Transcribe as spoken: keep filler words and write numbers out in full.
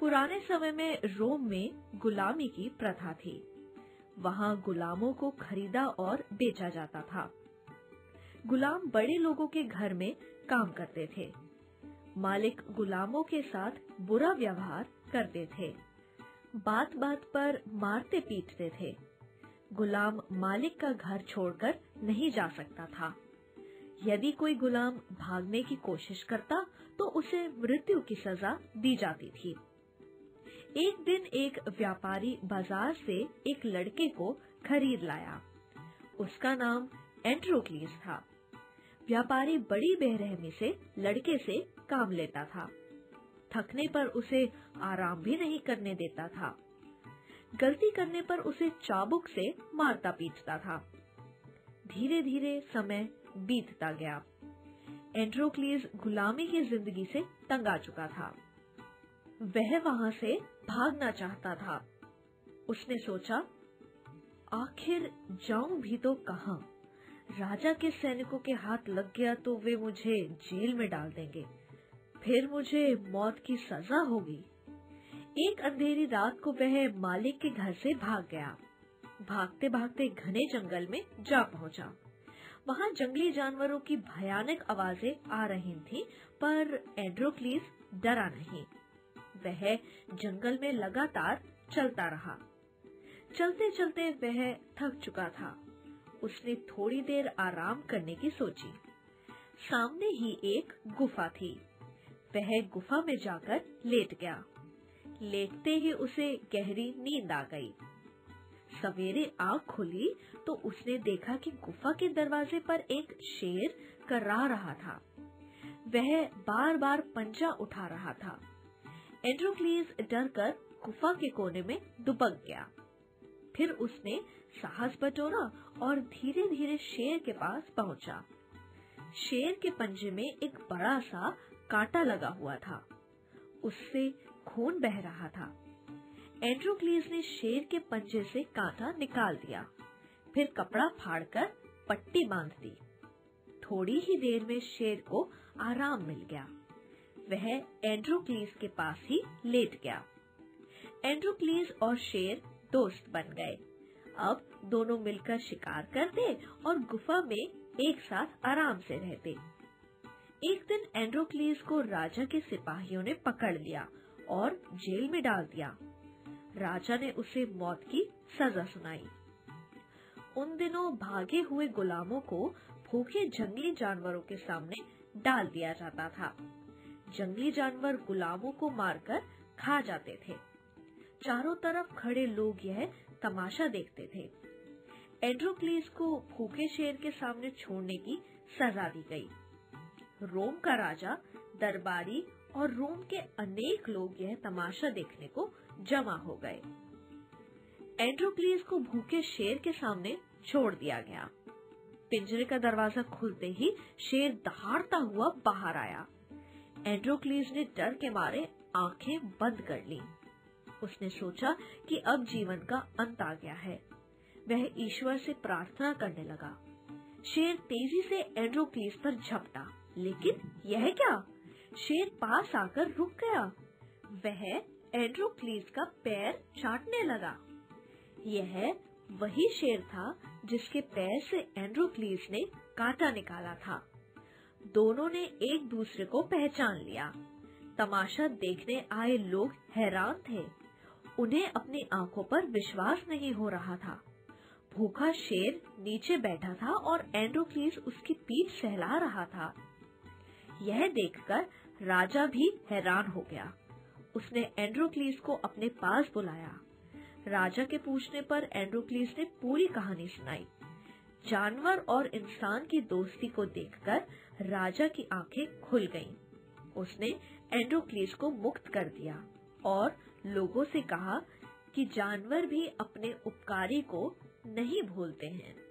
पुराने समय में रोम में गुलामी की प्रथा थी। वहाँ गुलामों को खरीदा और बेचा जाता था। गुलाम बड़े लोगों के घर में काम करते थे। मालिक गुलामों के साथ बुरा व्यवहार करते थे, बात बात पर मारते पीटते थे। गुलाम मालिक का घर छोड़कर नहीं जा सकता था। यदि कोई गुलाम भागने की कोशिश करता तो उसे मृत्यु की सजा दी जाती थी। एक दिन एक व्यापारी बाजार से एक लड़के को खरीद लाया। उसका नाम एंड्रोक्लीस था। व्यापारी बड़ी बेरहमी से लड़के से काम लेता था। थकने पर उसे आराम भी नहीं करने देता था। गलती करने पर उसे चाबुक से मारता पीटता था। धीरे धीरे समय बीतता गया। एंड्रोक्लीस गुलामी की जिंदगी से तंग आ चुका था। वह वहां से भागना चाहता था। उसने सोचा, आखिर जाऊं भी तो कहां? राजा के सैनिकों के हाथ लग गया तो वे मुझे जेल में डाल देंगे, फिर मुझे मौत की सजा होगी। एक अंधेरी रात को वह मालिक के घर से भाग गया। भागते भागते घने जंगल में जा पहुंचा। वहां जंगली जानवरों की भयानक आवाजें आ रही थीं, पर एंड्रोक्लीस डरा नहीं। वह जंगल में लगातार चलता रहा। चलते चलते वह थक चुका था। उसने थोड़ी देर आराम करने की सोची। सामने ही एक गुफा थी। वह गुफा में जाकर लेट गया। लेटते ही उसे गहरी नींद आ गई। सवेरे आँख खुली तो उसने देखा कि गुफा के दरवाजे पर एक शेर कर्रा रहा था। वह बार बार पंजा उठा रहा था। एंड्रोक्लीस डरकर गुफा के कोने में दुबक गया। फिर उसने साहस बटोरा और धीरे धीरे शेर के पास पहुंचा। शेर के पंजे में एक बड़ा सा कांटा लगा हुआ था। उससे खून बह रहा था। एंड्रोक्लीस ने शेर के पंजे से कांटा निकाल दिया, फिर कपड़ा फाड़कर पट्टी बांध दी। थोड़ी ही देर में शेर को आराम मिल गया। वह एंड्रोक्लीस के पास ही लेट गया। एंड्रोक्लीस और शेर दोस्त बन गए। अब दोनों मिलकर शिकार करते और गुफा में एक साथ आराम से रहते। एक दिन एंड्रोक्लीस को राजा के सिपाहियों ने पकड़ लिया और जेल में डाल दिया। राजा ने उसे मौत की सजा सुनाई। उन दिनों भागे हुए गुलामों को भूखे जंगली जानवरों के सामने डाल दिया जाता था। जंगली जानवर गुलामों को मारकर खा जाते थे। चारों तरफ खड़े लोग यह तमाशा देखते थे। एंड्रोक्लीस को भूखे शेर के सामने छोड़ने की सजा दी गई। रोम का राजा, दरबारी और रोम के अनेक लोग यह तमाशा देखने को जमा हो गए। एंड्रोक्लीस को भूखे शेर के सामने छोड़ दिया गया। पिंजरे का दरवाजा खुलते ही शेर दहाड़ता हुआ बाहर आया। एंड्रोक्लीस ने डर के मारे आंखें बंद कर ली। उसने सोचा कि अब जीवन का अंत आ गया है। वह ईश्वर से प्रार्थना करने लगा। शेर तेजी से एंड्रोक्लीस पर झपटा, लेकिन यह क्या? शेर पास आकर रुक गया। वह एंड्रोक्लीस का पैर चाटने लगा। यह वही शेर था जिसके पैर से एंड्रोक्लीस ने कांटा निकाला था। दोनों ने एक दूसरे को पहचान लिया। तमाशा देखने आए लोग हैरान थे। उन्हें अपनी आंखों पर विश्वास नहीं हो रहा था। भूखा शेर नीचे बैठा था और एंड्रोक्लीस उसकी पीठ सहला रहा था। यह देखकर राजा भी हैरान हो गया। उसने एंड्रोक्लीस को अपने पास बुलाया। राजा के पूछने पर एंड्रोक्लीस ने पूरी कहानी सुनाई। जानवर और इंसान की दोस्ती को देखकर राजा की आंखें खुल गईं। उसने एंड्रोक्लीस को मुक्त कर दिया और लोगों से कहा कि जानवर भी अपने उपकारी को नहीं भूलते हैं।